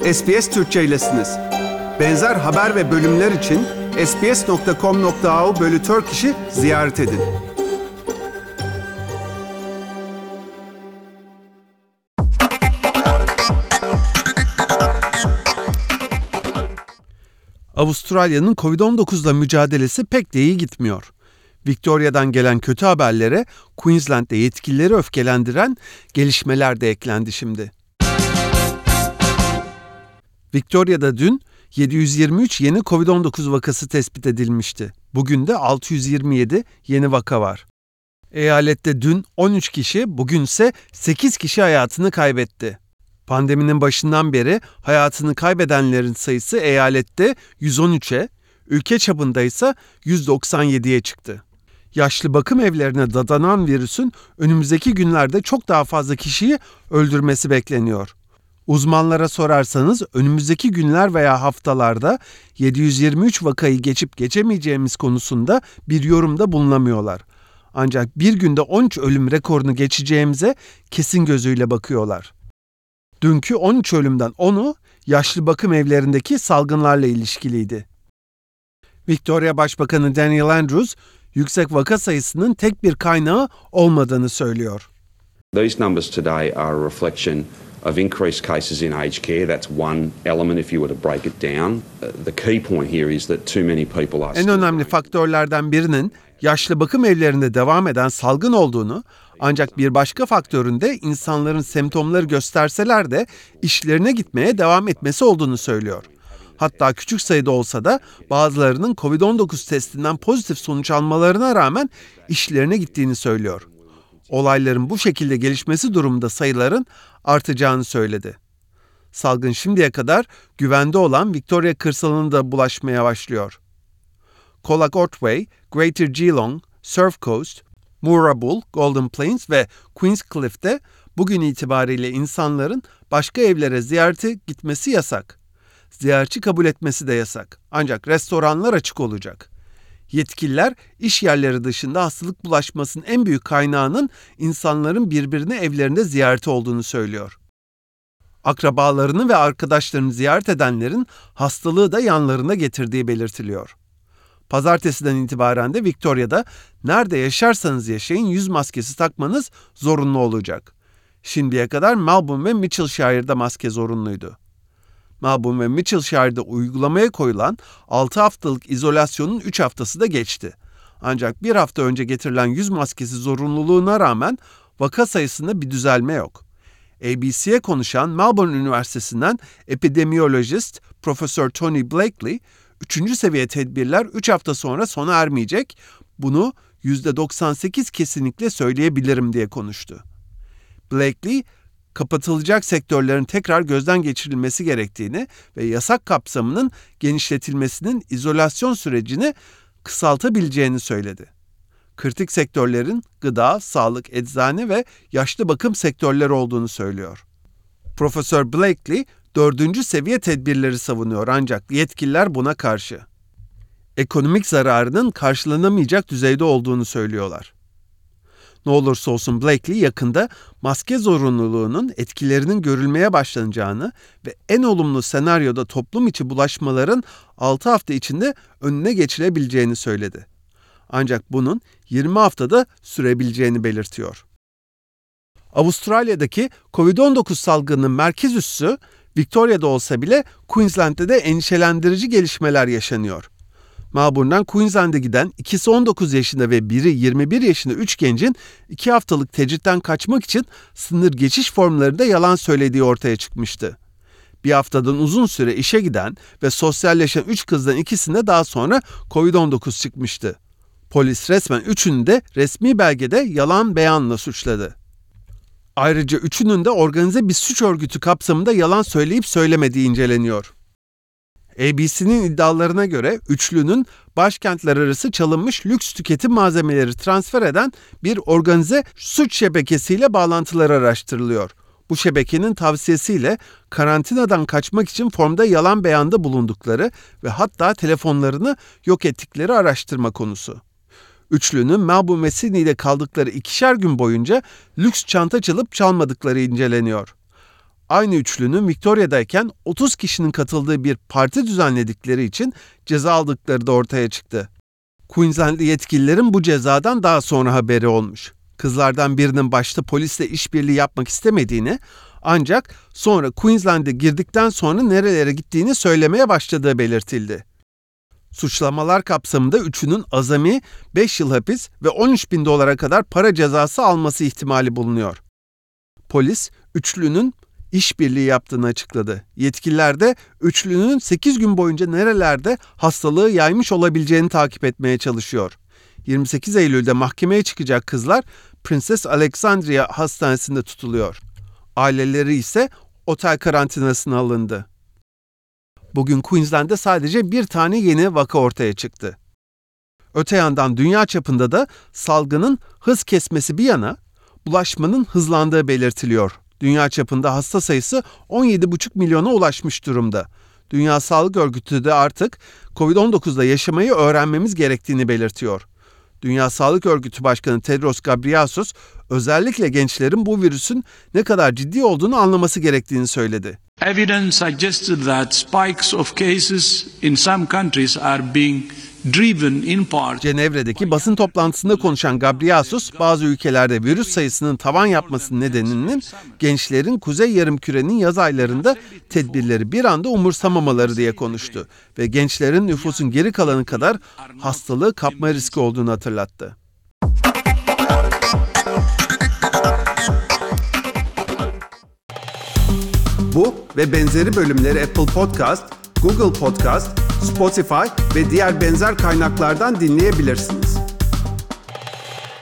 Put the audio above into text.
SBS Türkçe'ylesiniz. Benzer haber ve bölümler için sbs.com.au/Turkish'i ziyaret edin. Avustralya'nın Covid-19'la mücadelesi pek de iyi gitmiyor. Victoria'dan gelen kötü haberlere Queensland'de yetkilileri öfkelendiren gelişmeler de eklendi şimdi. Victoria'da dün 723 yeni Covid-19 vakası tespit edilmişti. Bugün de 627 yeni vaka var. Eyalette dün 13 kişi, bugünse 8 kişi hayatını kaybetti. Pandeminin başından beri hayatını kaybedenlerin sayısı eyalette 113'e, ülke çapında ise 197'ye çıktı. Yaşlı bakım evlerine dadanan virüsün önümüzdeki günlerde çok daha fazla kişiyi öldürmesi bekleniyor. Uzmanlara sorarsanız önümüzdeki günler veya haftalarda 723 vakayı geçip geçemeyeceğimiz konusunda bir yorumda bulunamıyorlar. Ancak bir günde 13 ölüm rekorunu geçeceğimize kesin gözüyle bakıyorlar. Dünkü 13 ölümden 10'u yaşlı bakım evlerindeki salgınlarla ilişkiliydi. Victoria Başbakanı Daniel Andrews, yüksek vaka sayısının tek bir kaynağı olmadığını söylüyor. These numbers today are a reflection of increased cases in aged care. That's one element if you were to break it down. The key point here is that too many people are... En önemli faktörlerden birinin yaşlı bakım evlerinde devam eden salgın olduğunu, ancak bir başka faktörün de insanların semptomları gösterseler de işlerine gitmeye devam etmesi olduğunu söylüyor. Hatta küçük sayıda olsa da bazılarının Covid-19 testinden pozitif sonuç almalarına rağmen işlerine gittiğini söylüyor. Olayların bu şekilde gelişmesi durumunda sayıların artacağını söyledi. Salgın şimdiye kadar güvende olan Victoria kırsalına da bulaşmaya başlıyor. Colac Otway, Greater Geelong, Surf Coast, Moorabool, Golden Plains ve Queenscliff'te bugün itibariyle insanların başka evlere ziyarete gitmesi yasak. Ziyaretçi kabul etmesi de yasak. Ancak restoranlar açık olacak. Yetkililer iş yerleri dışında hastalık bulaşmasının en büyük kaynağının insanların birbirini evlerinde ziyareti olduğunu söylüyor. Akrabalarını ve arkadaşlarını ziyaret edenlerin hastalığı da yanlarına getirdiği belirtiliyor. Pazartesiden itibaren de Victoria'da nerede yaşarsanız yaşayın yüz maskesi takmanız zorunlu olacak. Şimdiye kadar Melbourne ve Mitchellshire'da maske zorunluydu. Melbourne ve Mitchellshire'da uygulamaya koyulan 6 haftalık izolasyonun 3 haftası da geçti. Ancak bir hafta önce getirilen yüz maskesi zorunluluğuna rağmen vaka sayısında bir düzelme yok. ABC'ye konuşan Melbourne Üniversitesi'nden epidemiyolojist Profesör Tony Blakely, 3. seviye tedbirler 3 hafta sonra sona ermeyecek, bunu %98 kesinlikle söyleyebilirim diye konuştu. Blakely, kapatılacak sektörlerin tekrar gözden geçirilmesi gerektiğini ve yasak kapsamının genişletilmesinin izolasyon sürecini kısaltabileceğini söyledi. Kritik sektörlerin gıda, sağlık, eczane ve yaşlı bakım sektörleri olduğunu söylüyor. Profesör Blakely, 4. seviye tedbirleri savunuyor ancak yetkililer buna karşı. Ekonomik zararının karşılanamayacak düzeyde olduğunu söylüyorlar. Ne olursa olsun Blakely yakında maske zorunluluğunun etkilerinin görülmeye başlanacağını ve en olumlu senaryoda toplum içi bulaşmaların 6 hafta içinde önüne geçilebileceğini söyledi. Ancak bunun 20 haftada sürebileceğini belirtiyor. Avustralya'daki Covid-19 salgınının merkez üssü Victoria'da olsa bile Queensland'de de endişelendirici gelişmeler yaşanıyor. Melbourne'dan Queensland'e giden ikisi 19 yaşında ve biri 21 yaşında 3 gencin 2 haftalık tecritten kaçmak için sınır geçiş formlarında yalan söylediği ortaya çıkmıştı. Bir haftadan uzun süre işe giden ve sosyalleşen 3 kızdan ikisine daha sonra Covid-19 çıkmıştı. Polis resmen üçünü de resmi belgede yalan beyanla suçladı. Ayrıca üçünün de organize bir suç örgütü kapsamında yalan söyleyip söylemediği inceleniyor. ABC'nin iddialarına göre üçlünün başkentler arası çalınmış lüks tüketim malzemeleri transfer eden bir organize suç şebekesiyle bağlantıları araştırılıyor. Bu şebekenin tavsiyesiyle karantinadan kaçmak için formda yalan beyanda bulundukları ve hatta telefonlarını yok ettikleri araştırma konusu. Üçlünün Melbourne ve Sydney'de kaldıkları 2'şer gün boyunca lüks çanta çalıp çalmadıkları inceleniyor. aynı üçlünün Victoria'dayken 30 kişinin katıldığı bir parti düzenledikleri için ceza aldıkları da ortaya çıktı. Queensland'li yetkililerin bu cezadan daha sonra haberi olmuş. Kızlardan birinin başta polisle işbirliği yapmak istemediğini, ancak sonra Queensland'e girdikten sonra nerelere gittiğini söylemeye başladığı belirtildi. Suçlamalar kapsamında üçünün azami 5 yıl hapis ve 13.000 dolara kadar para cezası alması ihtimali bulunuyor. Polis, üçlünün işbirliği yaptığını açıkladı. Yetkililer de üçlünün 8 gün boyunca nerelerde hastalığı yaymış olabileceğini takip etmeye çalışıyor. 28 Eylül'de mahkemeye çıkacak kızlar Princess Alexandria Hastanesi'nde tutuluyor. Aileleri ise otel karantinasına alındı. Bugün Queensland'de sadece bir tane yeni vaka ortaya çıktı. Öte yandan dünya çapında da salgının hız kesmesi bir yana bulaşmanın hızlandığı belirtiliyor. Dünya çapında hasta sayısı 17,5 milyona ulaşmış durumda. Dünya Sağlık Örgütü de artık COVID-19'da yaşamayı öğrenmemiz gerektiğini belirtiyor. Dünya Sağlık Örgütü Başkanı Tedros Ghebreyesus özellikle gençlerin bu virüsün ne kadar ciddi olduğunu anlaması gerektiğini söyledi. Evidence suggested that spikes of cases in some countries are being driven in part. Cenevre'deki basın toplantısında konuşan Ghebreyesus, bazı ülkelerde virüs sayısının tavan yapmasının nedeninin gençlerin Kuzey Yarımküre'nin yaz aylarında tedbirleri bir anda umursamamaları diye konuştu ve gençlerin nüfusun geri kalanı kadar hastalığı kapma riski olduğunu hatırlattı. Bu ve benzeri bölümleri Apple Podcast, Google Podcast, Spotify ve diğer benzer kaynaklardan dinleyebilirsin.